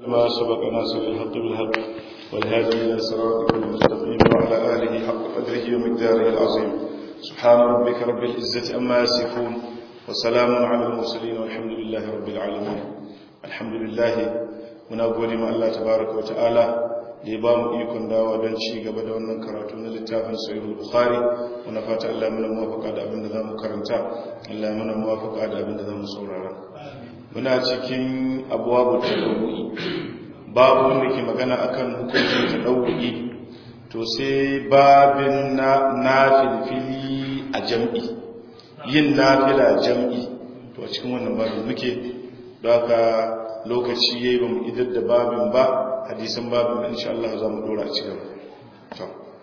ما سبق ناصر الحق بالحق والهادي إلى صراطك المستقيم وعلى آله حق قدره ومقداره العظيم. سبحان ربك رب العزة أما يصفون وسلام على المرسلين والحمد لله رب العالمين. الحمد لله muna gode ma Allah tabaraka wa ta'ala da ya ba mu ikon dawa don ci gaba da wannan karatu na littafin sahihul bukhari. Muna fata Allah muna muwafaka da abin da zamu karanta, Allah muna muwafaka da abin da zamu saurara. Muna cikin abwabu tadawwi, babu wanda ke magana akan hukuncin tadawwi. To sai babin nafilfili a jam'i, yin nafila jam'i. To a cikin wannan babin muke, don haka lokaci yayi bamu idar da babin ba, hadisan babin insha Allah za mu dora a cikin to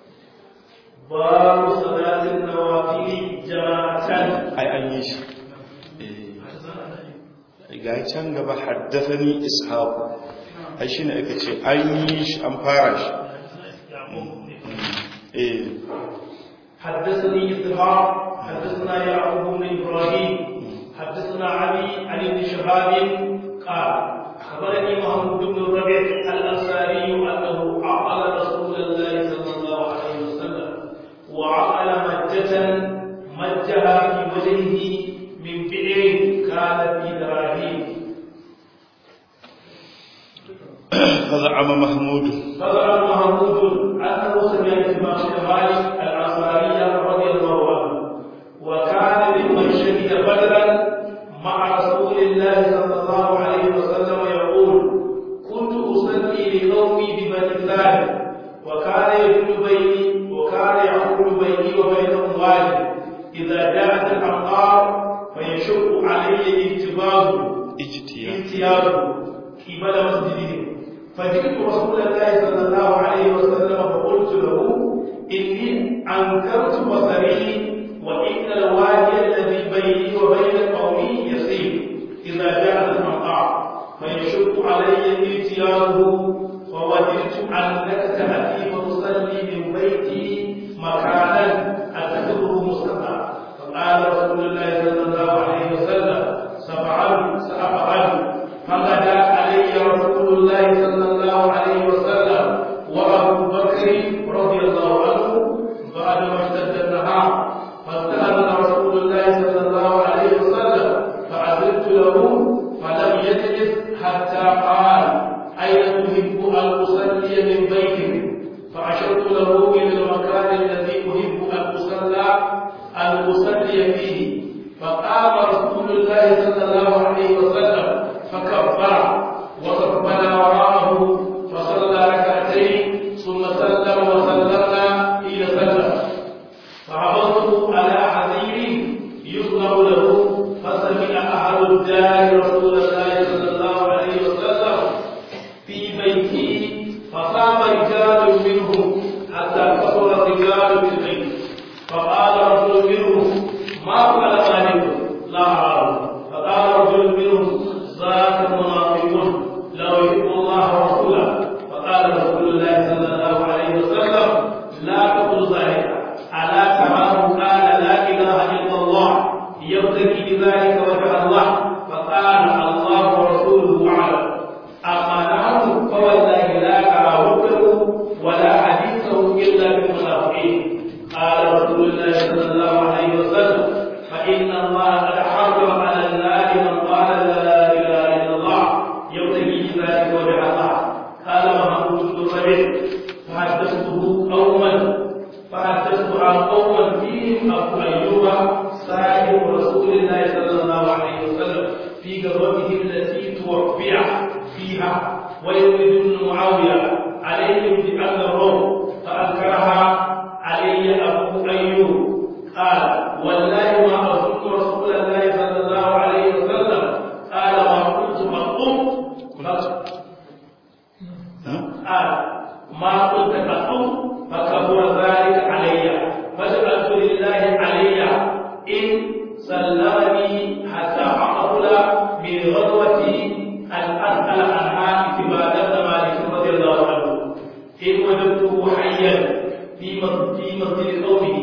babu salatin nawafil jama'atan ai an yi shi ga can gaba haddathani ishaq ai shine aka ce an yi shi an fara shi حدثني إسحاق حدثنا يعقوب بن إبراهيم حدثنا علي عن ابن شهاب قال أخبرني محمود بن الربيع الأنصاري أنه عقل رسول الله صلى الله عليه وسلم وعقل مجة مجها في وجهه من بئر كانت في دراهم. فزعم محمود أنه سمع الإمام مالك الأنصاري رضي الله عنه وكان ممن شهد بدرا مع رسول الله صلى الله عليه وسلم يقول كنت أصلي لقومي ببني سالم وكان يحول بيني وبينهم وادي إذا جاءت الأمطار فيشق علي اجتياز قبل مسجدهم فجئت رسول الله صلى الله عليه وسلم فقلت له إني أنكرت بصري وإن الوادي الذي بيني وبين قومي يسير إذا جاءت الأمطار فيشق علي اجتيازه فوجدت أنك تأتي فتصلي من بيتي مكانا أتخذه مصلى فقال رسول الله صلى الله عليه وسلم سأفعل فغدا علي رسول الله صلى الله عليه وسلم وأبو بكر رضي الله عنه بعدما اشتد النهار فاستأذن رسول الله صلى الله عليه وسلم فأذنت له فلم يجلس حتى قال أين تحب أن أصلي من بيتك؟ فأشرت له إلى المكان الذي أحب أن أصلي فيه. فقام رسول الله صلى الله عليه وسلم فكبر وصفنا وراءه فصلى ركعتين ثم سلم وسلمنا حين سلم فعرضته على حذير يصنع له فسمع أهل الدار رسول الله صلى الله عليه وسلم في بيته فقام رجال منهم حتى كثر الرجال في البيت فقال رجل منهم ما فعل مالك لا أراه. فقال رجل منهم ذاك منافق لو يحب الله ورسوله. فقال رسول الله صلى الله عليه وسلم لا تقل ذلك ألا تراه قال لا إله إلا الله يبتغي بذلك وجه الله. فقال الله ورسوله أعلم. أما نحن فوالله لا نرى وجهه ولا حديثه إلا بالمنافقين. قال رسول الله صلى الله عليه وسلم فإن الله قد حرم على النار من قال لا إله إلا الله يبتغي بذلك وجه الله. قال محمود بن ربيع فحدثته عن قوما فيهم أبو أيوب صاحب رسول الله صلى الله عليه وسلم في غزوته التي توفي فيها ويزيد بن معاوية عليهم بأن الروم فأنكرها علي أبو أيوب قال والله ما أظن رسول الله صلى الله عليه وسلم قال ما قلت مقوم ما قلت مقوم فكبر ذلك علي فجعلت لله علي إن سلمني حتى أقبل من غزوتي أن أسأل عنها اعتباد بن مالك رضي الله عنه إن وجدته حيا في مسجد قومه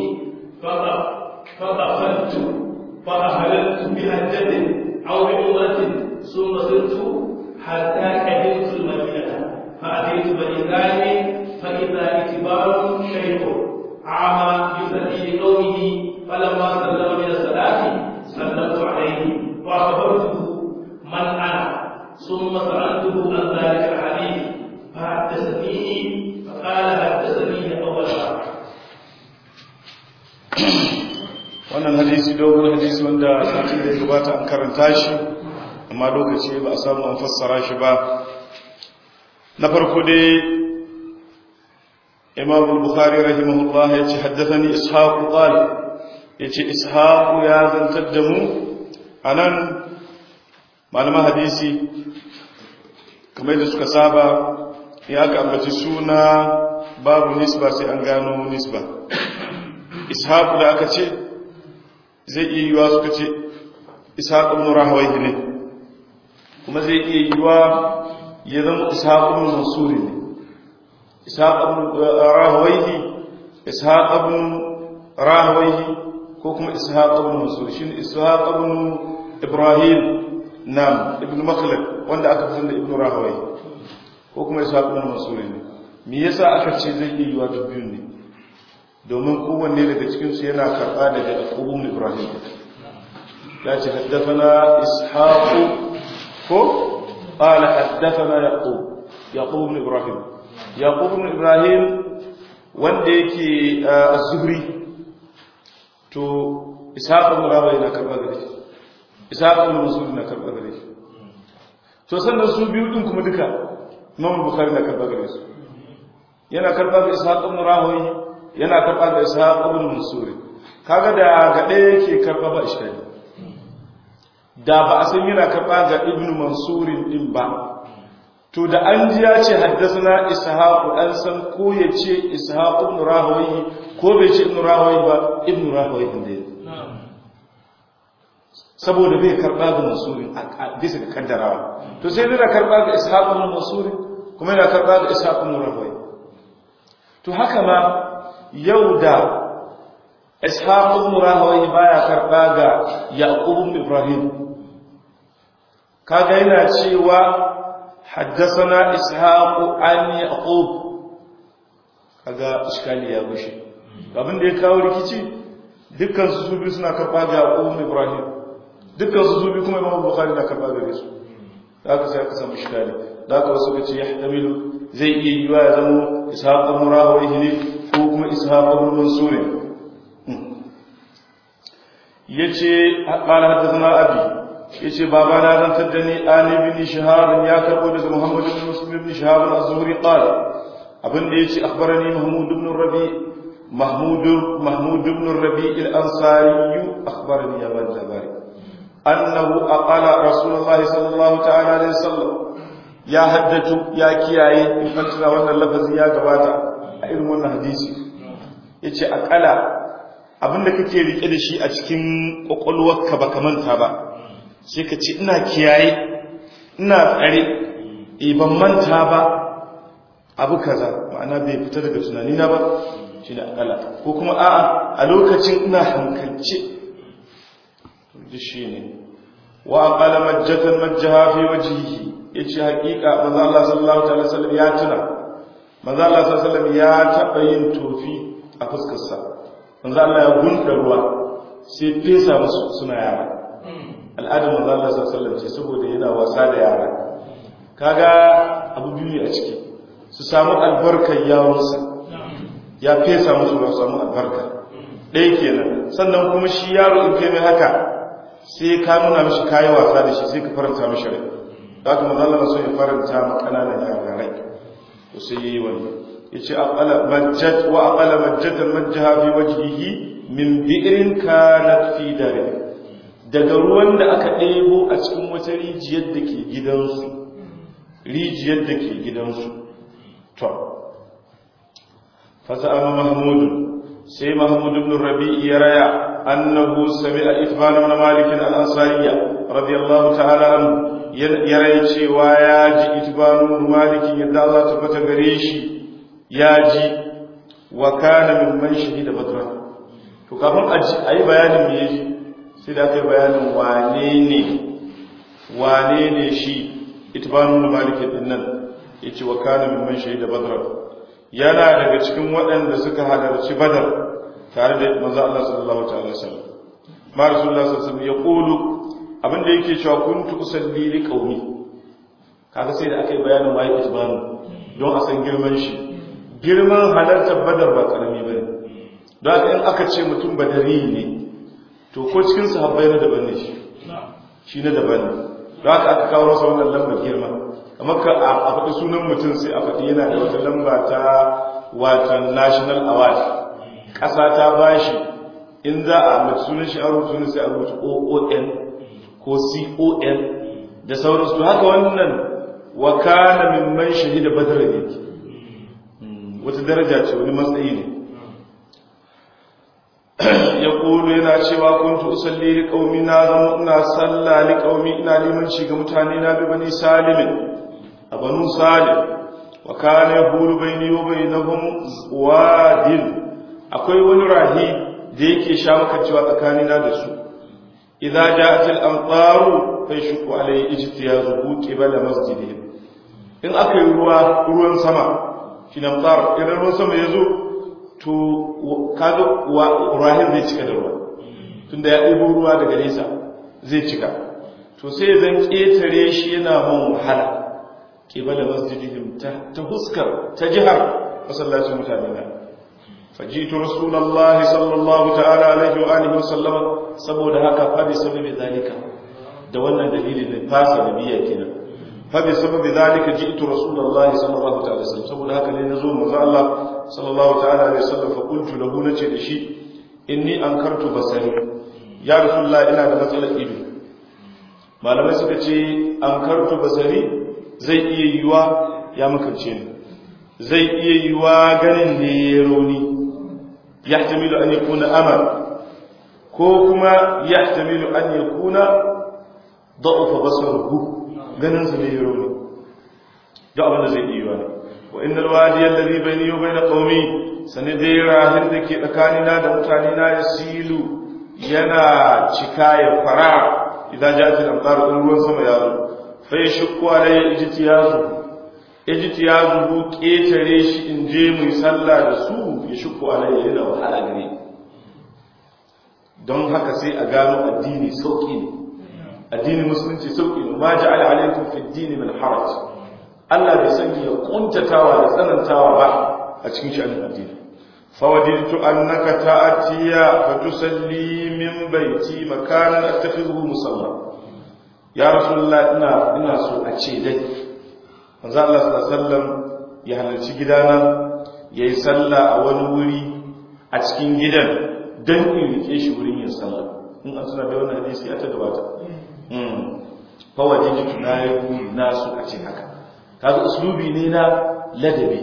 فقفلت فأهللت بهجة أو بعمرة ثم سرت حتى قدمت المدينة ظالم فإذا اتباع شيخ أعمى يصلي لقومه فلما سلم من الصلاة سلمت عليه وأخبرته من أنا ثم سألته عن ذلك الحديث فحدثني فقال حدثني أول مرة. wannan hadisi dogon hadisi wanda satin da ya gabata an karanta shi amma lokaci ba a samu an fassara shi ba. na farko dai imam al-bukhari rahimahullah ya ce haddathani ishaq qala ya ce ishaq ya zantar da mu anan malaman hadisi kamar da suka saba ya aka ambaci suna babu nisba sai an gano nisba. ishaq da aka ce zai iya yiwa suka ce ishaq ibn rahawayhi ne kuma zai iya yiwa ya zama ishaq ibn mansur ne. ishaq ibn rahawayhi ko kuma ishaq ibn mansur shine ishaq ibn ibrahim nam ibn makhlad wanda aka fi da ibn rahawayhi ko kuma ishaq ibn mansur ne. me yasa aka ce zai iya yiwa dubbin ne? domin kowanne daga cikinsu yana karɓa daga yaqub ibrahim. ya ce haddathana ishaq ko qala haddathana yaqub ibrahim. yaqub ibrahim wanda yake az-zuhri to ishaq ibn rawi na karɓa gare shi, ishaq ibn mansur na karɓa gare shi. to sannan su biyu din kuma duka imam bukhari na karɓa gare su. yana karɓa ga ishaq ibn rawi, yana karɓa ga ishaq ibn mansur. kaga da ga ɗaya yake karɓa ba iskali, da ba a san yana karɓa ga ibn mansur din ba. to da an ji ya ce haddathana ishaq an san ko ya ce ishaq ibn rahawi ko bai ce ibn rahawi ba ibn rahawi din dai, saboda bai karɓa ga mansur a bisa ga kaddarawa. to sai da karɓa ga ishaq ibn mansur kuma yana karɓa ga ishaq ibn rahawi. to haka ma yau da ishaq ibn rahawayh baya karba ga yaqub ibn ibrahim, kaga yana cewa haddathana ishaq an yaqub, kaga iskali ya gushe. abin da ya kawo rikici dukkan su biyu suna karba ga yaqub ibn ibrahim, dukkan su biyu kuma imam bukhari na karba gare su. haka sai aka samu iskali. da haka wasu kace yahtamilu zai iya yiwa ya zama ishaq ibn rahawayh ne ko kuma ishaq ibn mansur. yace qala hadathana abi, yace baba na zan taddani ali bin shihab ya karbo daga muhammad ibn muslim ibn shihab az-zuhri qala abin da yace akhbarani mahmud ibn rabi al-ansari akhbarani ya bani labari annahu aqala rasulullah sallallahu ta'ala alaihi wasallam ya haddatu ya kiyaye in fantana wannan lafazi ya gabata a irin wannan hadisi. yace aqala abinda kake rike da shi a cikin kokolwarka baka manta ba sai ka ce ina kiyaye ina tsare ban manta ba abu kaza, ma'ana bai fita daga tunanina ba shi da aqala. ko kuma a'a a lokacin ina hankalce da shi ne. wa aqala majjatan majjaha fi wajhihi, yace hakika manzo Allah sallallahu alaihi wasallam ya tuna, manzo Allah sallallahu alaihi wasallam ya taba yin tofi a fuskar sa. manzo Allah ya gunda ruwa sai fesa musu suna yara. al'adar manzo Allah sallallahu alaihi wasallam ce saboda yana wasa da yara. kaga abu biyu a ciki, su samu albarkar yaronsa ya fesa musu ruwa, samu albarka ɗaya kenan. sannan kuma shi yaro in kai mai haka sai ka nuna mishi kayi wasa da shi sai ka faranta mishi rai. haka manzo Allah so ya faranta ma kananan yara rai, to sai yayi wannan. yace aqala majjatan majjaha fi wajhihi min bi'rin kanat fi dari, daga ruwan da aka ɗebo a cikin wata rijiyar da ke gidansu. to fa za'ama mahmud, sai mahmud ibn rabi'i ya raya annahu sami'a itban ibn malik al-ansariyya radiyallahu ta'ala anhu, ya raya cewa ya ji itban ibn malik yadda Allah ta fata gare shi ya ji wa kana mimman shahida badran. to kafin a yi bayanin me yaji sai da kai bayanin wane ne shi itban ibn malik din nan. yace wa kana mimman shahida badr yana daga cikin waɗanda suka halarci badar tare da manzo Allah sallallahu ta'ala alaihi wasallam ma rasulullah sallallahu alaihi wasallam yaqulu abinda yake cewa kuntu usalli li qaumi kaga sai da aka yi bayanin waye itibanu don a san girman shi girman halartar badar ba karami bane don in aka ce mutum badari ne to ko cikin sahabbai na daban ne shi na daban ne don haka aka kawo masa wannan lambar girma amma ka a faɗi sunan mutum sai a faɗi yana da wata lamba ta watan national award ƙasa ta bashi in za a mace sunan shi a rubutu sai a rubuta OON ko CON da sauransu to haka wannan wa kana mimman shahida badr yake wata daraja ce wani matsayi ne ya kulu yana cewa kuntu usalli li qaumi na zama ina salla li qaumi ina limanci ga mutane na bi bani salim abanu salim wa kana yahulu bayni wa bainahum wadil akwai wani rahi da yake sha maka cewa tsakanina da su idza ja'at al-amtaru fa yashqu alayhi ijtiyazuhu qibala masjidihim in aka yi ruwan sama shine amtar idan ruwan sama yazo to kaga rahim zai cika da ruwa tunda ya ɗebo ruwa daga nesa zai cika to sai zan ƙetare shi yana mun wahala qibala masjidihim ta huskar ta jihar masallacin mutane na fajitu rasulullahi sallallahu ta'ala alaihi wa alihi wa sallama saboda haka fa bi sababi zalika da wannan dalilin ne fasa nabiyya kenan fa bi sababi zalika ji'tu rasulullahi sallallahu ta'ala alaihi wasallam saboda haka ne nazo manzo Allah sallallahu ta'ala alaihi wasallam fa qultu lahu nace da shi inni ankartu basari ya rasulullahi ina da matsalar ido malamai suka ce ankartu basari zai iya yiwa ya makance ni zai iya yiwa ganin ne ya rauni yahtamilu an yakuna amal ko kuma yahtamilu an yakuna da'afa basaruhu ganin sa ne ya rauni da abin da zai iya yiwa wa innal wadi alladhi bayni wa bayna qaumi sanadai rahin da ke tsakanina da mutane na yasilu yana cika ya fara idan ja'at al-amtar ruwan sama ya zo fa yashqu alayya ijtiyazu ketare shi in je mu sallah da su ya shukku alayya yana wahala gare don haka sai a gano addini sauki ne addini musulunci sauki ne ma ja'ala alaykum fi ad-din min haraj Allah bai sanya kuntatawa da tsanantawa ba a cikin sha'anin addini fawadiltu annaka ta'atiya fa tusalli min baiti makanan attakhidhu musalla ya rasulullah ina so a ce dai manzo Allah sallallahu alaihi wasallam ya halarci gidana yayi sallah a wani wuri a cikin gidan dan in rike shi wurin yin sallah in an tuna da wannan hadisi ya ta gabata fawadiltu na so a ce haka kaga uslubi ne na ladabi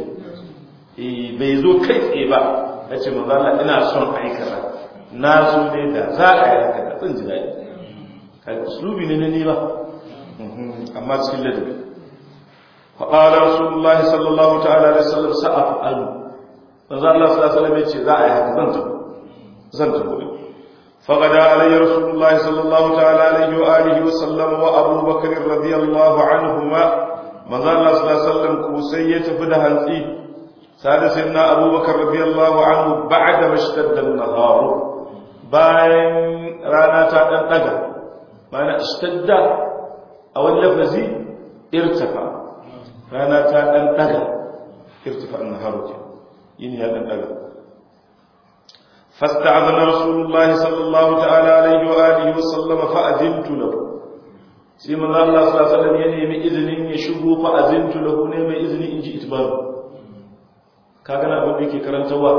bai zo kai tsaye ba yace manzo Allah ina son aikata na so ne da za a yi haka da tsin jidai kaga uslubi ne ni ba amma cikin ladabi fa qala rasulullahi sallallahu ta'ala alaihi wasallam sa'afalu manzo Allah sallallahu alaihi wasallam yace za a yi haka zan ta gobe فغدا علي رسول الله صلى الله تعالى عليه وآله وسلم وأبو بكر رضي الله عنهما manzo Allah sallallahu alaihi wasallam ko sai ya tafi da hantsi sai sayyidina Abubakar radiyallahu anhu ba'da mashtadda an-nahar bayan rana ta dan daga mana ishtadda a wani lafazi irtafa rana ta dan daga irtafa an-nahar yin ya dan daga fasta'adana rasulullahi sallallahu ta'ala alaihi wa alihi wa sallam fa'adintu lahu sai manzo Allah sallallahu alaihi wasallam ya nemi izinin ya shigo fa azintu lahu ne mai izini inji itbaru kaga na abin da yake karantawa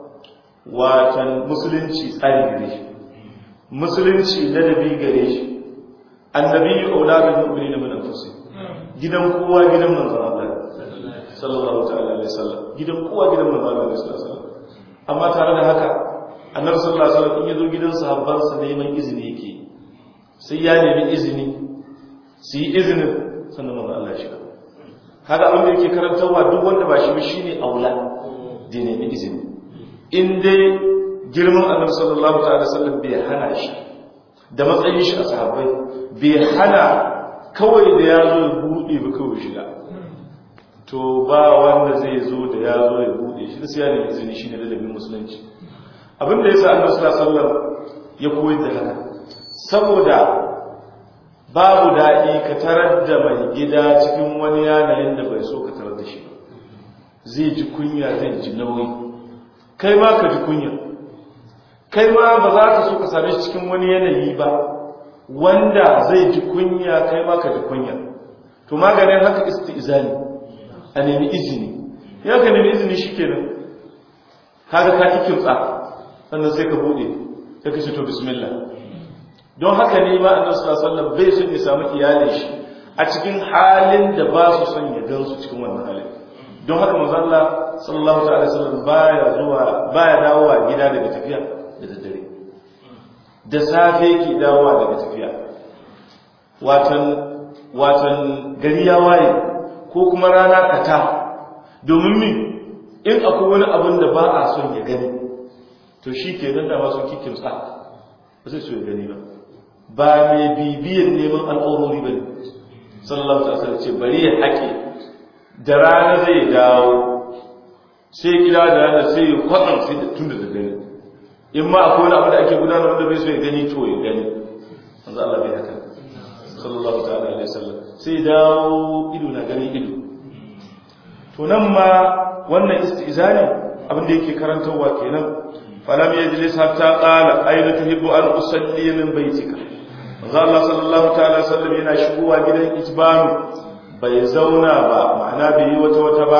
watan musulunci tsari gare shi musulunci ladabi gare shi annabi auladul mu'minin min anfusih gidan kowa gidan manzo Allah sallallahu ta'ala alaihi wasallam gidan kowa gidan manzo Allah sallallahu alaihi wasallam amma tare da haka annabi sallallahu alaihi wasallam in yazo gidan sahabbansa neman izini yake sai ya nemi izini su yi izinin sannan manzo Allah ya shiga haka abin da yake karantarwa duk wanda ba shi ba shine aula da nemi izini in dai girman annabi sallallahu ta'ala sallam bai hana shi da matsayin shi a sahabbai bai hana kawai da ya zo bude ba kawai shiga to ba wanda zai zo da ya zo ya bude shi da sai ya nemi izini shine ladabin musulunci. Abin da yasa Annabi sallallahu alaihi wasallam ya koyar da haka saboda babu daɗi ka tarar da mai gida cikin wani yanayin da bai so ka tarar da shi zai ji kunya zai ji nauyi kai ma ka ji kunya kai ma ba za ka so ka same shi cikin wani yanayi ba wanda zai ji kunya kai ma ka ji kunya to maganin haka istizani a nemi izini ya ka nemi izini shikenan kaga ka kikimtsa sannan sai ka bude sai ka ce to bismillah. Don haka ne ma Annabi sallallahu alaihi wasallam bai son ya samu iyalin shi a cikin halin da ba su son ya gansu cikin wannan halin. Don haka manzo Allah sallallahu alaihi wasallam baya dawowa gida daga tafiya da daddare. Da safe yake dawowa daga tafiya. Watan gari ya waye ko kuma rana kata domin min in akwai wani abin da ba a son ya gani to shi ke nan da masu kikimsa ba zai so ya gani ba mai bibiyan neman al'aurori ba ne sallallahu alaihi wasallam ce bari ya haƙe da rana zai dawo sai gida da rana sai ya kwaɗan sai da tun da gani in ma akwai wani abu da ake gudanar wanda bai so ya gani to ya gani manzo Allah bai haka sallallahu alaihi wasallam sai dawo ido na gani ido to nan ma wannan istizani abin da yake karantarwa kenan falam yajlis hatta qala ayna tuhibbu an usalli min baitika manzo Allah sallallahu ta'ala sallam yana shigowa gidan itbanu bai zauna ba ma'ana bai yi wata ba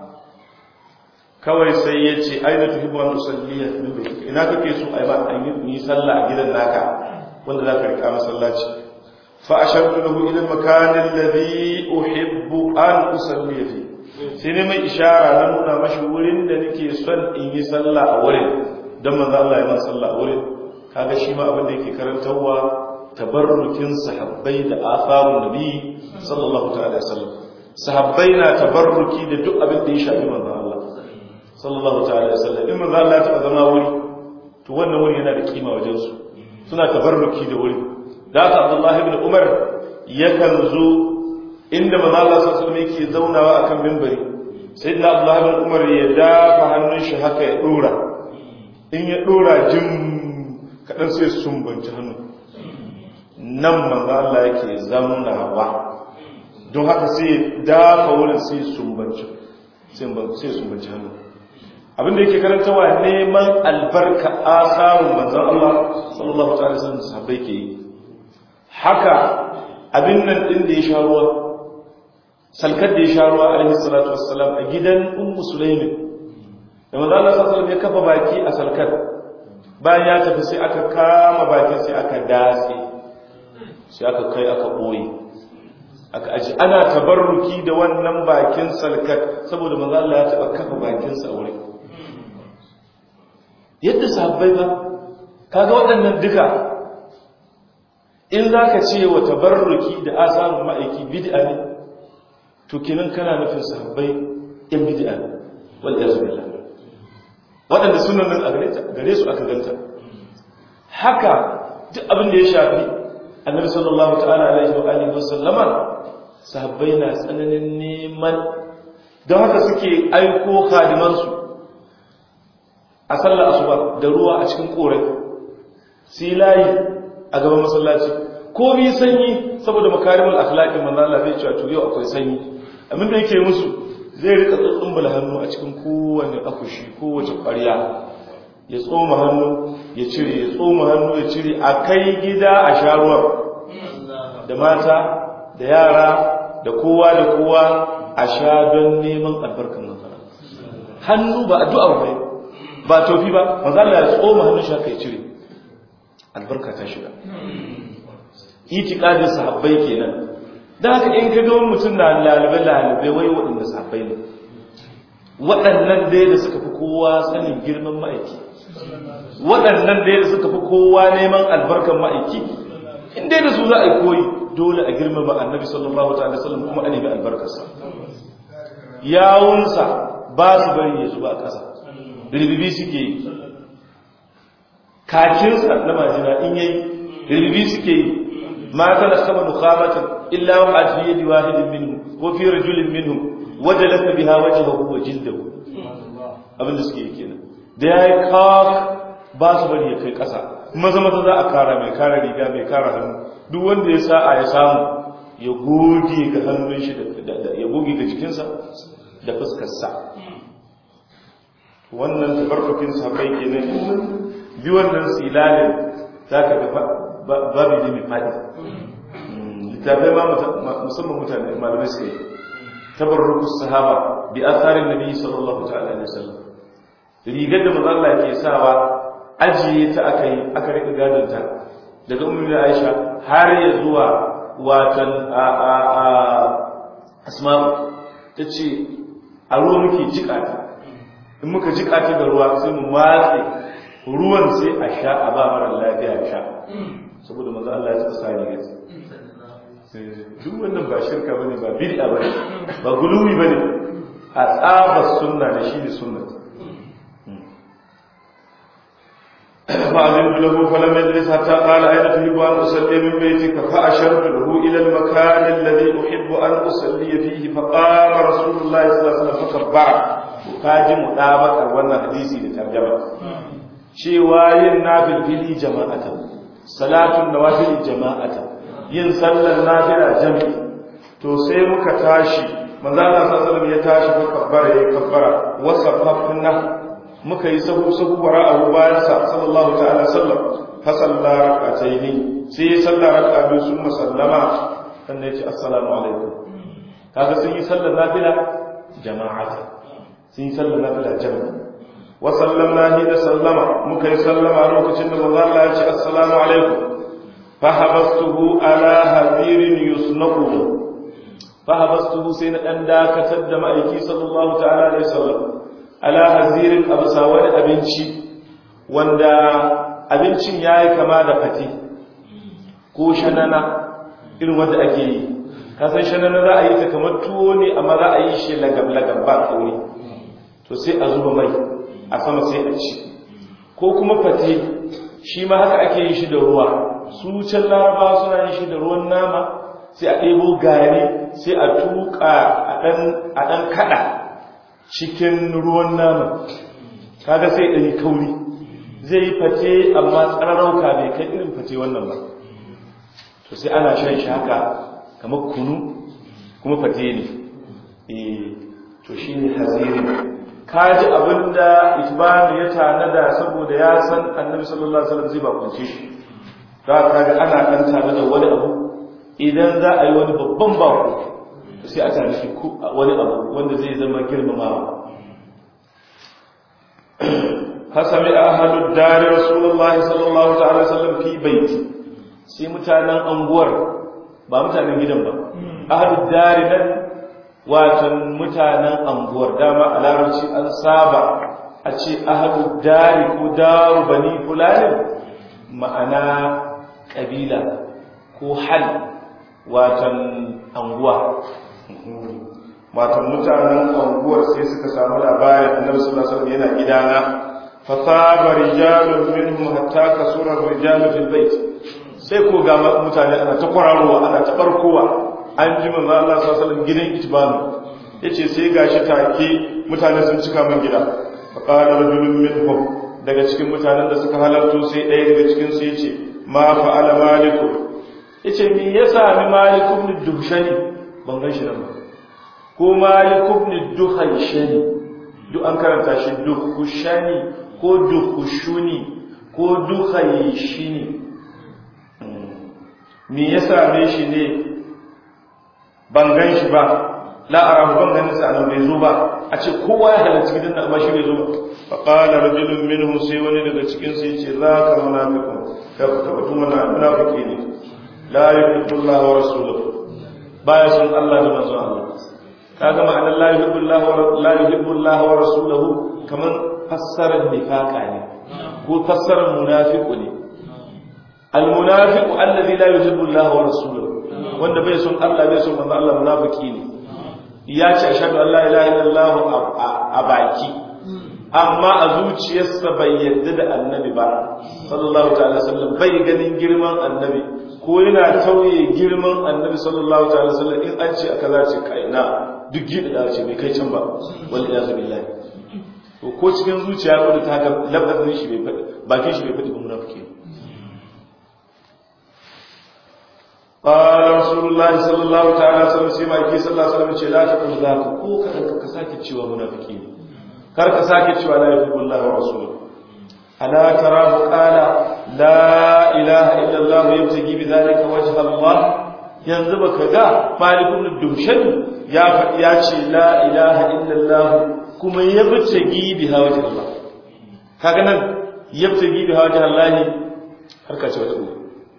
kawai sai yace ayna tuhibbu an usalli min baitika ina kake so ai ba an yi sallah a gidan naka wanda zaka rika masallaci fa ashartu lahu ila al-makan alladhi uhibbu an usalli fi sai ne mai ishara na nuna mashi wurin da nake son in yi sallah a wurin don manzo Allah ya man sallah a wurin kaga shi ma abin da yake karantawa tabarrukin sahabbai da atharun nabi sallallahu ta'ala alaihi wasallam sahabbai na tabarruki da duk abin da ya shafi manzo Allah sallallahu ta'ala alaihi wasallam in manzo Allah ta zama wuri to wannan wuri yana da kima wajen su suna tabarruki da wuri da haka Abdullah ibn Umar yakan zo inda manzo Allah sallallahu alaihi wasallam yake zaunawa akan minbari sayyidina Abdullah ibn Umar ya dafa hannun shi haka ya dora in ya dora jin kadan sai sumbanci hannu nan manzo Allah yake zaunawa don haka sai dafa wurin sai sumbanci hannu abinda yake karantawa neman albarka asarun manzo Allah sallallahu alaihi wasallam sahabbai ke haka abin nan din da ya sha ruwa salkar da ya sha ruwa alaihi salatu wassalam a gidan ummu sulaimin da manzo Allah sallallahu alaihi wasallam ya kafa baki a salkar bayan ya tafi sai aka kama bakin sai aka datse sai aka kai aka boye aka aji ana tabarruki da wannan bakin salkar saboda manzo Allah ya taba kafa bakin sa aure yadda sahabbai ba kaga waɗannan duka in zaka ce wa tabarruki da asarin ma'aiki bid'a ne to kenan kana nufin sahabbai yan bid'a wal yazbillah waɗanda sunan nan a gare su aka ganta haka duk abin da ya shafi annabi sallallahu ta'ala alaihi wa alihi wa sallama sahabbai na tsananin neman don haka suke aiko khadiman su a sallar asuba da ruwa a cikin korai silayi a gaban masallaci ko bi sanyi saboda makarimul akhlaqi manzo Allah zai cewa to yau akwai sanyi abin da yake musu zai rika tsumbula hannu a cikin kowanne akushi kowace ƙwarya ya tsoma hannu ya cire ya tsoma hannu ya cire a kai gida a sharuwar da mata da yara da kowa a sha don neman albarkan nasara hannu ba addu'a ba tofi ba manzo Allah ya tsoma hannu shi aka ya cire albarka ta shiga itiqadin sahabbai kenan dan haka in ka ga mutum na lalibe wai waɗanda sahabbai ne waɗannan dai da suka fi kowa sanin girman ma'aiki waɗannan dai da suka fi kowa neman albarkan ma'aiki in dai da su za a yi koyi dole a girmama annabi sallallahu alaihi wasallam kuma a nemi albarkarsa yawunsa ba su bari ya zuba a ƙasa ribibi suke yi kakinsa na majina in yayi ribibi suke yi ma kana sama nukhamatin illa wa fi yadi wahidin minhum wa fi rajulin minhum wajalasa biha wajhahu wa jildahu abinda suke yi kenan da yayi kaf ba su bari ya kai kasa maza za a kara mai kara riga mai kara hannu duk wanda ya sa'a ya samu ya goge ga hannun shi ya goge ga jikinsa da fuskar sa wannan tabarrukin sahabbai kenan bi wannan silalin zaka ga babu ne mai fadi littafai ma musamman mutane malamai suke tabarrukus sahaba bi atharin nabi sallallahu ta'ala alaihi wasallam rigar da manzo Allah ke sawa ajiye ta aka rika gadon ta daga ummu Aisha har ya zuwa watan Asma tace a ruwa muke jika ta in muka jika ta da ruwa sai mu matse ruwan sai a sha a ba mara lafiya sha saboda manzo Allah ya tsaka rigar duk wannan ba shirka bane ba bid'a bane ba guluwi bane a tsaba sunna da shi ne sunna فأذنت له فلم يجلس حتى قال أين تحب أن أصلي من بيتك فأشرت له إلى المكان الذي أحب أن أصلي فيه فقام رسول الله صلى الله عليه وسلم فكبر وقاجي مطابقة وانا حديثي لترجمة شواين نافل في جماعة صلاة النوافل جماعة yin sallar nafila jami'i to sai muka tashi manzo Allah sallallahu alaihi wasallam ya tashi ko kabbara wasafafna muka yi sahu wara'ahu bayan sa sallallahu ta'ala sallam fa salla rak'atayn sai sallar rak'a biyu sun musallama sannan yace assalamu alaikum kaga sun yi sallar nafila jama'ata sun yi sallar nafila jami'i wa sallamna hina sallama muka yi sallama lokacin da manzo Allah ya ce assalamu alaikum فحبسته على هذير يصنعه فحبسته سين أن داكتد مأيكي صلى الله تعالى عليه وسلم على هذير أبساوان أبنشي واندا أبنشي ياي كما دفتي ko shanana irin wanda ake yi kasan shanana za a yi ta kamar tuwo ne amma za a yi shi lagab ba kauri to sai a zuba mai a sama sai a ci ko kuma fate shi ma haka ake yi shi da ruwa su can laraba suna yin shi da ruwan nama sai a ɗebo gari sai a tuƙa a ɗan kaɗa cikin ruwan nama kaga sai ɗari kauri zai yi fate amma tsararauka bai kai irin fate wannan ba to sai ana shan shi haka kamar kunu kuma fate ne to shi ne haziri kaji abinda itibani ya tanada saboda ya san annabi sallallahu alaihi wasallam zai ba kunce shi za ka ga ana kan tare da wani abu idan za a yi wani babban bako sai a tare shi wani abu wanda zai zama girmamawa hasami ahadud dar rasulullahi sallallahu ta'ala sallam fi baiti sai mutanen anguwar ba mutanen gidan ba ahadud dar nan watan mutanen anguwar dama a larabci an saba a ce ahadud dar ko daru bani fulani ma'ana kabila ko hal watan anguwa watan mutanen anguwar sai suka samu labarin annabi sallallahu alaihi wasallam yana gidana fa saba rijalun minhum hatta kasura rijalu fil bait sai ko ga mutane ana ta kwararowa ana ta barkowa an ji manzo Allah sallallahu alaihi wasallam gidan itibanu yace sai gashi take mutane sun cika min gida fa qala rajulun minhum daga cikin mutanen da suka halarto sai ɗaya daga cikin su yace ma fa'ala maliku yace me yasa mi maliku ibn duhshani ban gan shi nan ba ko maliku ibn duhshani duk an karanta shi duhshani ko duhshuni ko duhayshini me yasa me shi ne ban gan shi ba la arahu ban ganin sa nan bai zo ba a ce kowa ya halarci gidan nan amma shi bai zo ba fa qala rajulun minhum sai wani daga cikin su yace zaka munafiqun tabbatu munafiki ne la yuhibbu Allah wa rasuluhu baya son Allah da manzon Allah kaga ma'anar la yuhibbu Allah wa rasuluhu kaman fassarar nifaqa ne ko fassarar munafiqu ne al munafiqu alladhi la yuhibbu Allah wa rasuluhu wanda bai son Allah bai son manzon Allah munafiki ne ya ce ashhadu an la ilaha illallah a baki amma a zuciyarsa bai yarda da annabi ba sallallahu ta'ala sallam bai ganin girman annabi ko yana tauye girman annabi sallallahu ta'ala sallam in an ce aka za ce kaina duk gida da ce bai kai can ba wal iyaz billahi to ko cikin zuciya ko ta haka lafazin shi bai faɗi bakin shi bai faɗi ba munafiki qala rasulullahi sallallahu ta'ala alaihi wasallam sai maki sallallahu alaihi wasallam ce la taqul zaka ko ka sake cewa munafiki ne kar ka sake cewa la yuhibbullahi wa rasuluhu ala tarahu qala la ilaha illa allah yabtaghi bidhalika wajha allah yanzu baka ga malikun dumshan ya ce la ilaha illa allah kuma yabtaghi biha wajha allah kaga nan yabtaghi biha wajha allah har ka ce wata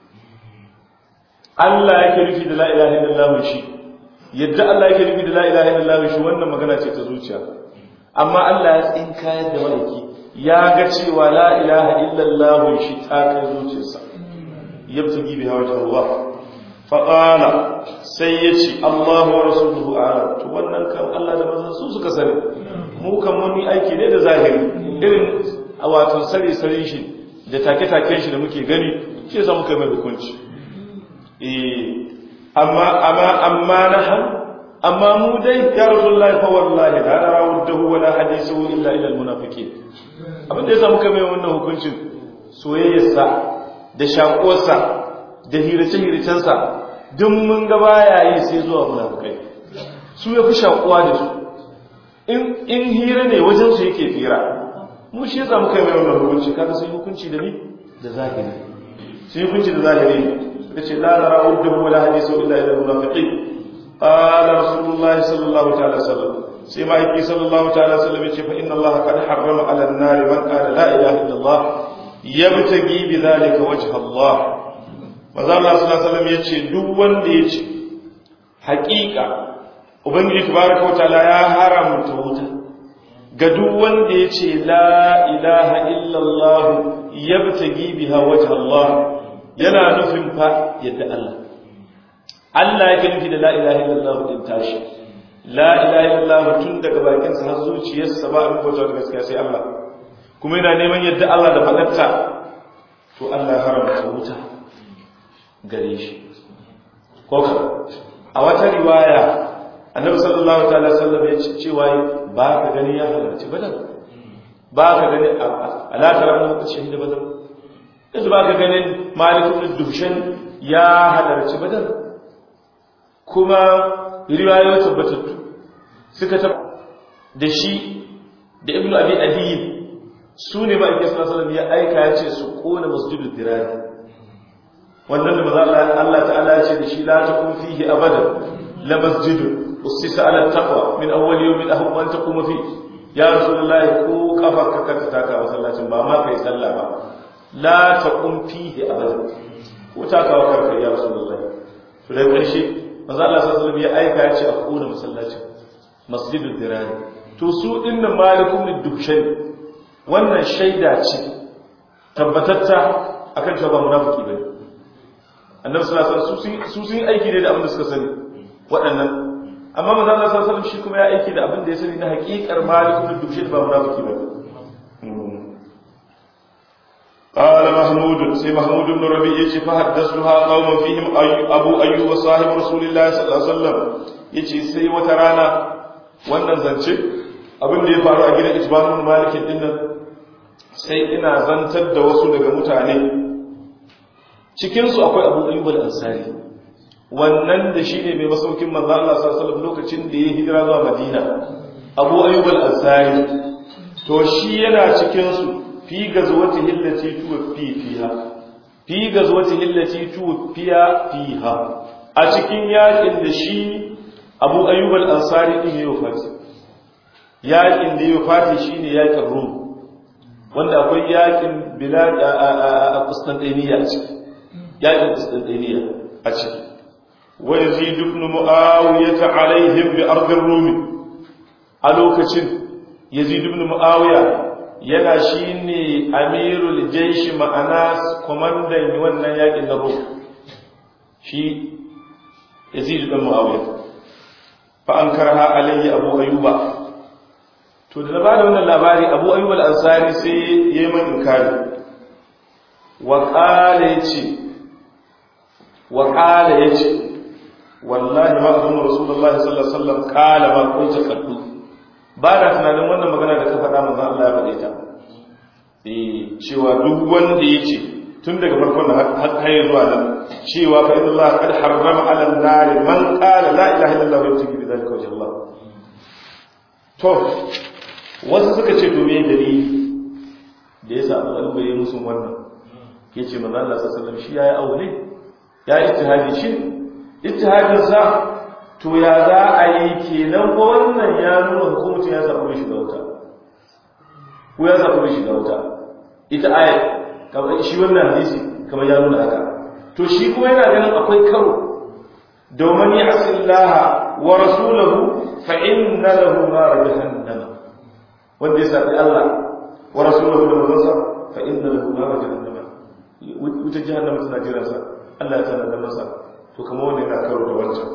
Allah yake nufi da la ilaha illallah shi yadda Allah yake nufi da la ilaha illallah shi wannan magana ce ta zuciya amma Allah ya tsinka yadda malaki ya ga cewa la ilaha illallah shi ta kai zuciyarsa yabtagi biha wajha Allah fa qala sai yace Allahu wa rasuluhu a'lam to wannan kan Allah da manzon su suka sani mu kan mun yi aiki ne da zahiri irin a wato sare shi da take-taken shi da muke gani shi yasa muka yi mai hukunci amma mu dai ya rasulullahi fa wallahi la nara waddahu wala hadithu illa ila almunafiqin abin da yasa muka mai wannan hukuncin soyayyarsa da shakuwarsa da hirace-hiracensa duk mun ga baya yi sai zuwa munafikai su yafi shakuwa da su in hira ne wajen su yake fira mu shi yasa muka mai wannan hukunci kaga sai hukunci da ni da zahiri sai hukunci da zahiri kace la nara waddahu wala hadithu illa ila almunafiqin qala rasulullahi sallallahu ta'ala sallam sai ma yake sallallahu ta'ala sallam yace fa inna allaha qad harrama 'ala an-nar man qala la ilaha illa allah yabtaghi bidhalika wajha allah manzo Allah sallallahu alaihi wasallam yace duk wanda yace haƙiƙa ubangiji tabaraka wa ta'ala ya haramta wuta ga duk wanda yace la ilaha illa allah yabtaghi biha wajha allah yana nufin fa yadda Allah yake nufi da la ilaha illallah din tashi la ilaha illallah tun daga bakin sa har zuciyarsa ba abin bauta da gaskiya sai Allah kuma yana neman yadda Allah da fadarta to Allah ya haramta wuta gare shi ko a wata riwaya annabi sallallahu ta'ala sallam ya ce cewa ba ka gani ya halarci badar ba ka gani ala taramu shahida badar yanzu ba ka ganin malikun dushen ya halarci badar kuma riwayoyi tabbatattu suka da shi da ibnu abi adiyin su ne ma'aikin sallallahu ya aika ya ce su kona masjidul dirari wannan da maza Allah ta'ala ya ce da shi la takun fihi abadan la masjidun usisa ala taqwa min awwal yawmin ahum an taquma fi ya rasulullahi ko kafa ka taka masallacin ba ma kai sallah ba la taqum fihi abadan ko takawa karka ya rasulullahi to da karshe manzo Allah sallallahu alaihi wasallam ya aika ya ce a kona masallacin masjidul dirari to su dinnan malikun dubshan wannan shaida ce tabbatatta akan cewa ba munafiki bane annabi sallallahu alaihi wasallam su sun aiki ne da abin da suka sani waɗannan amma manzo Allah sallallahu alaihi wasallam shi kuma ya aiki da abin da ya sani na haƙiƙar malikun dubshan ba munafiki bane قال محمود سي محمود بن ربيع يجي فحدثها قوم فيهم ابو ايوب صاحب رسول الله صلى الله عليه وسلم يجي sai wata rana wannan zance abin da ya faru a gidan Itban Malik din nan sai ina zantar da wasu daga mutane cikin su akwai Abu Ayyub al-Ansari wannan da shine mai masaukin manzo Allah sallallahu alaihi wasallam lokacin da ya hijira zuwa Madina Abu Ayyub al-Ansari to shi yana cikin su في غزوته التي توفي فيها في غزوته التي توفي فيها a cikin yakin da shi Abu Ayyub al-Ansari din ya wafati yakin da ya wafati shine yakin Rum wanda akwai yakin bilad a Constantinople a ciki yakin Constantinople a ciki wa Yazid ibn Muawiyah alaihim bi ard ar-Rum a lokacin Yazid ibn Muawiyah yana shi ne amirul jaishi ma'ana kwamandan wannan yakin na Rum shi Yazid ibn Muawiya fa an karha alayhi Abu Ayyuba to da labarin wannan labari Abu Ayyub al-Ansari sai yayi man inkari wa qala yace wallahi ma azunu rasulullahi sallallahu alaihi wasallam qala ma qultu qaddu ba da tunanin wannan magana da ka faɗa manzon Allah ya faɗe ta cewa duk wanda yace tun daga farkon da har zuwa nan cewa fa inna Allah qad harrama 'ala an-nar man qala la ilaha illallah wa yabtaghi bi dhalika wajha Allah. To wasu suka ce to me dalili da yasa Allah bai musu wannan yace manzo Allah sallallahu alaihi wasallam shi yayi aure ya ijtihadi shi ijtihadin sa to ya za a yi kenan ko wannan ya nuna hukuncin ya samu shi da wuta ko ya samu shi da wuta ita ayat kamar shi wannan hadisi kamar ya nuna haka to shi kuma yana ganin akwai karo domin ya asillaha wa rasulahu fa inna lahu nar jahannam wanda ya sabi Allah wa rasulahu da manzonsa fa inna lahu nar jahannam wuta jahannam tana jiran sa Allah ya tana da masa to kamar wanda yana karo da wancan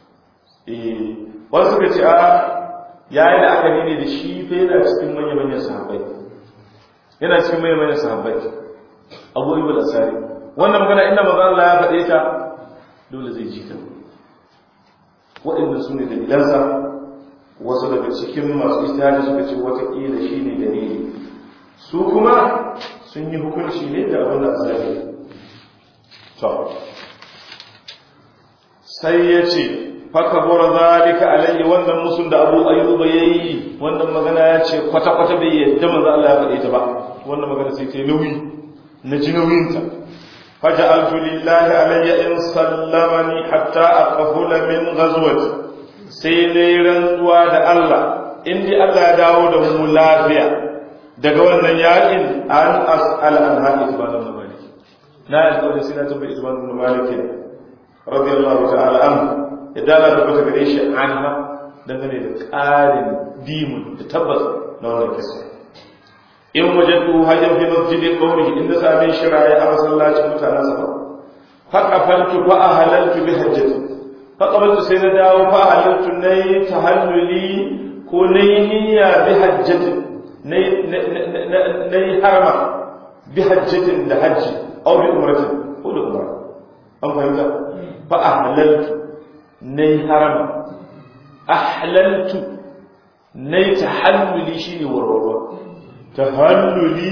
wasu suka ce a yayi da aka ne da shi fa yana cikin manyan sahabbai yana cikin manyan sahabbai Abu Ayyub al-Ansari wannan magana inda manzo Allah ya faɗe ta dole zai ji ta waɗanda su ne dalilansa wasu daga cikin masu ijtihadi suka ce watakila shi ne dalili su kuma sun yi hukunci ne da abin da zai to sai ya ce fakabura zalika alayhi wannan musun da Abu Ayyub yayi wannan magana ya ce kwata-kwata bai yadda manzo Allah ya faɗe ta ba wannan magana sai ta nauyi na ji nauyinta faja'altu lillahi alayya in sallamani hatta aqfula min ghazwati sai dai rantsuwa da Allah indai Allah ya dawo da mu lafiya daga wannan yakin an as'al an hadith ibn Malik na alƙawari sai na tambayi ibn Malik radiyallahu ta'ala anhu idan Allah tabbata gare shi anha dangane da ƙarin dimun da tabbas na wannan kisa in wajadtu hajjan fi masjidin qawmihi inda sami shiraye a masallacin mutanen sa fa qafaltu wa ahlaltu bi hajjati fa qabaltu sai na dawo fa ahlaltu nayi tahalluli ko nayi niyya bi hajjati nayi harama bi hajjatin da hajji aw bi umratin ko da umra an fahimta fa ahlaltu nayi harama ahlaltu nayi tahalluli shine warwarwa tahalluli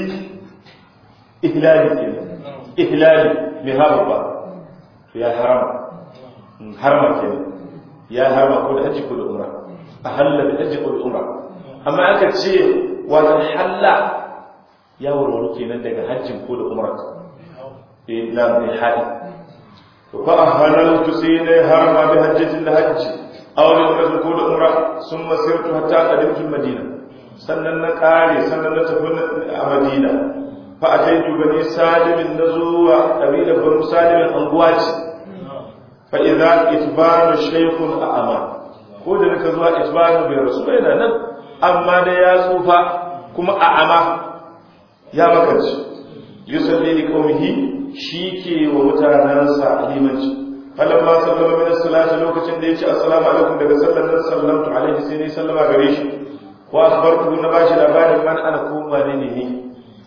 ihlali kenan ihlali mai harba ya harama kenan ya harama ko da haji ko da umra ahalla bi haji ko da umra amma aka ce wa halla ya warware kenan daga hajjin ko da umra na mai hadi to fa ahalaltu sayna harama bi hajjatin da hajji aw da umra ko da umra summa sirtu hatta qadimtu madina sannan na kare sannan na tafi a madina fa ataitu bani salimin nazuwa kabila bani salimin anguwa ce fa idza itbanu shaykhun a'ama ko da nika zuwa itbanu bai rasu bai nan amma da ya tsufa kuma a'ama ya makanci yusalli li qaumihi shike wa mutanansa limanci falamma sallama min as-salati lokacin da yace assalamu alaikum daga sallar nan sallamtu alaihi sai ni sallama gare shi wa akhbartuhu na bashi labarin man ana kuma ne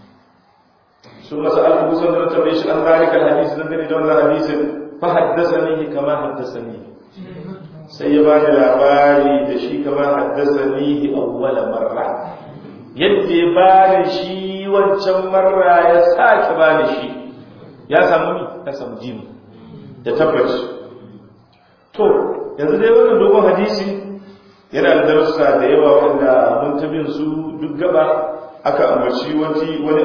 ثم سألته صلى الله عليه وسلم عن ذلك الحديث الذي دون الحديث فحدثني كما حدثني سيبان الأباري دشي كما حدثني أول مرة يدي بالشي وانشم مرة يساك بالشي يا سامي يا سام جيم يتبرش تو yanzu dai wannan dogon hadisi yana da darussa da yawa wanda mun tabin su duk gaba aka ambaci wani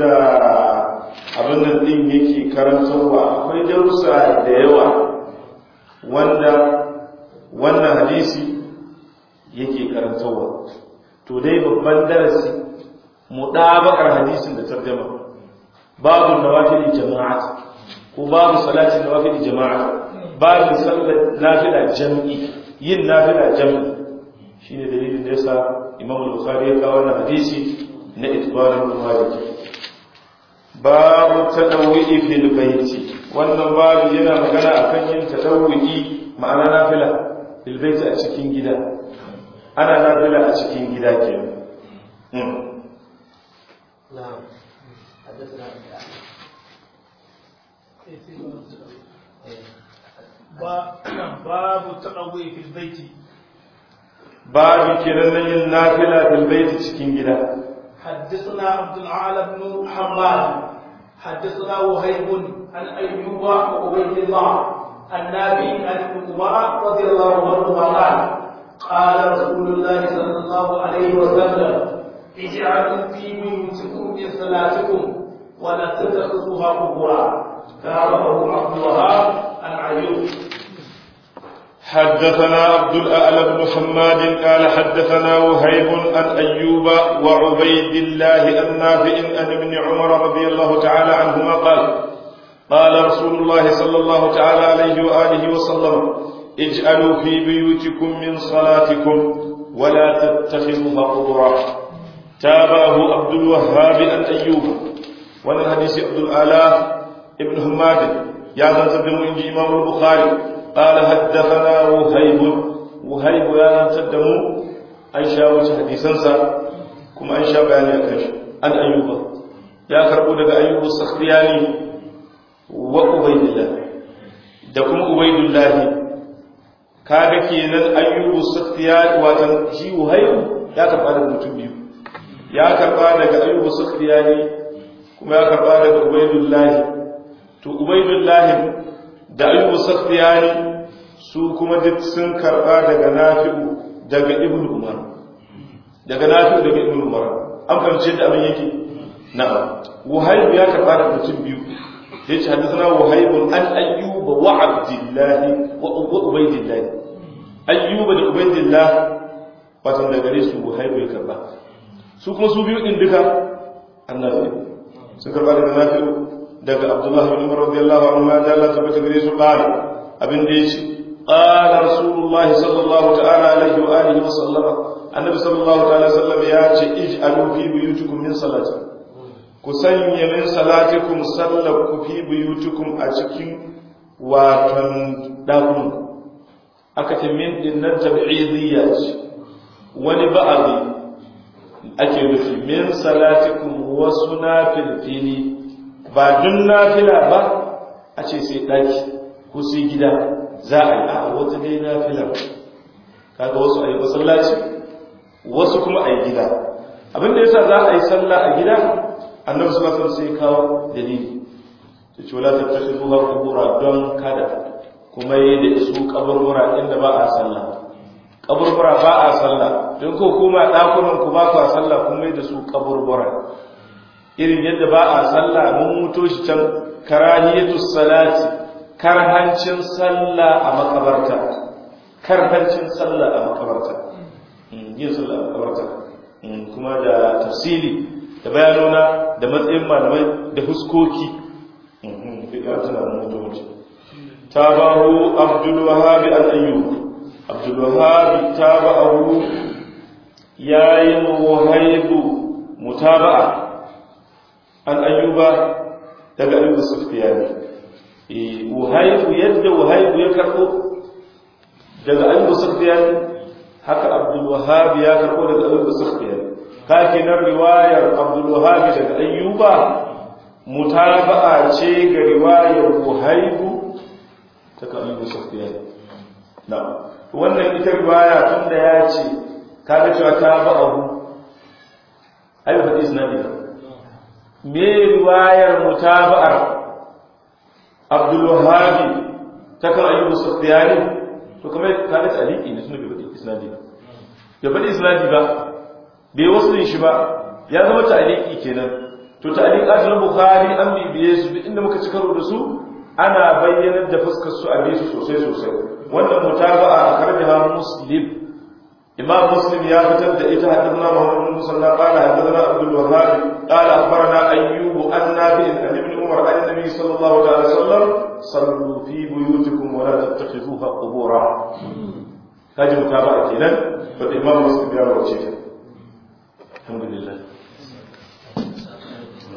abin nan din yake karantarwa akwai darussa da yawa wanda wannan hadisi yake karantarwa to dai babban darasi mudabakar hadisin da tarjuma babu nawafil jama'at ko babu salatin nawafil jama'at babu sallar nafila jam'i yin nafila jam'i shine dalilin da yasa Imam al-Bukhari ya kawo wannan hadisi na itbarin maliki babu tadawwi fil baiti wannan babu yana magana akan yin tadawwi ma'ana nafila fil baiti a cikin gida ana nafila a cikin gida kenan na'am hadathana babu babu kenan yin nafila fil baiti cikin gida. حدثنا عبد الأعلى بن حماد حدثنا وهيب عن أيوب وعبيد الله النبي عن ابن عمر رضي الله عنهما قال قال رسول الله صلى الله عليه وسلم اجعلوا في بيوتكم من صلاتكم ولا تتخذوها قبورا تابعه عبد الوهاب عن أيوب. حدثنا عبد الأعلى بن حماد قال حدثنا وهيب عن أيوب وعبيد الله النافع عن ابن عمر رضي الله تعالى عنهما قال رسول الله صلى الله تعالى عليه وآله وسلم اجعلوا في بيوتكم من صلاتكم ولا تتخذوها قبورا تابعه عبد الوهاب عن أيوب. وأن الحديث عبد الأعلى ابن حماد يا تقدم عند إمام البخاري قال حدثنا وهيب يا تقدم أنشا حديثا كما أنشا بيان عن أيوب يا كربو دغ أيوب السختياني وعبيد الله da kuma ubaidullahi kaga kenan ayyubu sakhtiyani watan shi wahayyu ya karba daga mutum biyu ya karba daga ayyubu sakhtiyani kuma ya karba daga ubaidullahi to ubaidullahi da ayyubu sakhtiyani su kuma duk sun karba daga nafi'u daga ibnu umar an fahimci da abin yake na'am wahayyu ya karba daga mutum biyu yace hadathana wahaybun an ayyuba wa abdullahi wa ubaidillahi ayyuba da ubaidillah watan da gare su wahaybu ya karba su kuma su biyu din duka annabi su karba daga nafi daga abdullahi ibn umar radiyallahu anhu ma dalla tabbata gare su qala abin da yace qala rasulullah sallallahu ta'ala alaihi wa alihi wa sallama annabi sallallahu ta'ala sallam ya ce ij'alu fi buyutikum min salati ku sanya min salatikum sallaku fi buyutikum a cikin watan dakun aka ce min din nan tab'idiyya ce wani ba'adi ake nufi min salatikum wasu nafilfili ba dun nafila ba a ce sai daki ko sai gida za a yi a wata dai nafila kaga wasu a yi masallaci wasu kuma a yi gida abinda yasa za a yi sallah a gida annabi sallallahu alaihi wasallam sai kawo dalili sai ce wala tattakhuha qubura don kada kuma yi da su kaburbura inda ba a sallah kaburbura ba a sallah don ko kuma dakunan ku ba ku sallah kuma yi da su kaburbura irin yadda ba a sallah mun muto shi can karahiyatus salati karhancin sallah a makabarta yin sallah a makabarta kuma da tafsili da bayanona da matsayin malamai da huskoki ya tana mutuwa tabahu abdul wahhab al-ayyub abdul wahhab tabahu yayin wahaybu mutaba'a al-ayyuba daga ayyub as-sufyani wahaybu yadda wahaybu ya karbo daga ayyub as-sufyani haka abdul wahhab ya karbo daga ayyub as-sufyani kakinan riwayar abdul wahhab daga ayyuba mutaba'a ce ga riwayar wahaybu ta ayyubu sufyan na wannan ita riwaya tunda ya ce kaga cewa ta ba'ahu ai fa isnadi me riwayar mutaba'ar abdul wahhab ta kan ayyubu sufyan to kuma kaga taliki ne sunan bai isnadi ya faɗi isnadi ba bai wasu shi ba ya zama taliki kenan to ta'liqat al-bukhari an bibiye su inda muka ci karo da su ana bayyanar da fuskar su a bisu sosai wannan mutaba'a akarjaha muslim imam muslim ya fitar da ita hadathana muhammad bin musalla qala hadathana abdul wahhab qala akhbarana ayyub an nafi' an ibn umar an nabi sallallahu alaihi wasallam sallu fi buyutikum wa la tattakhizuha qubura kaji mutaba'a kenan fa imam muslim ya rawace ta alhamdulillah